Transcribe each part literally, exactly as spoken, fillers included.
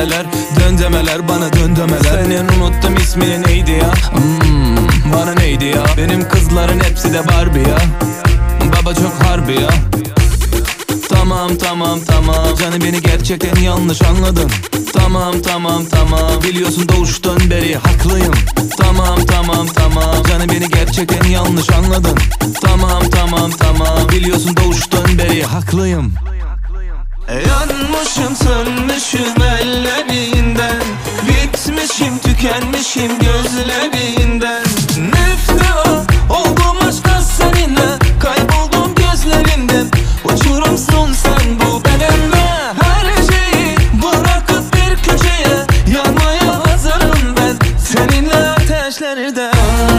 demeler, dön demeler, bana dön demeler. Senin unuttum ismini neydi ya? Hmm, bana neydi ya? Benim kızların hepsi de Barbie ya. Baba çok harbi ya. Tamam tamam tamam, canım beni gerçekten yanlış anladın. Tamam tamam tamam, biliyorsun doğuştan beri haklıyım. Tamam tamam tamam, canım beni gerçekten yanlış anladın. Tamam tamam tamam, biliyorsun doğuştan beri haklıyım. Yanmışım sönmüşüm ellerinden, bitmişim tükenmişim gözlerinden. Müfteva oldum aşka seninle, kayboldum gözlerinden. Uçurumsun sen bu bedenle, her şeyi bırakıp bir köşeye yanmaya hazırım ben seninle ateşlerde.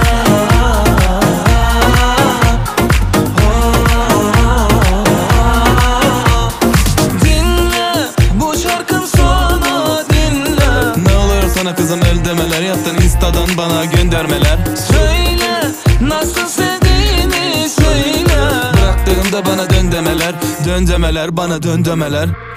Kızım öl demeler, yaptın instadan bana göndermeler. Söyle nasıl sevdiğini söyle. Bıraktığımda bana dön demeler, dön demeler, bana dön demeler.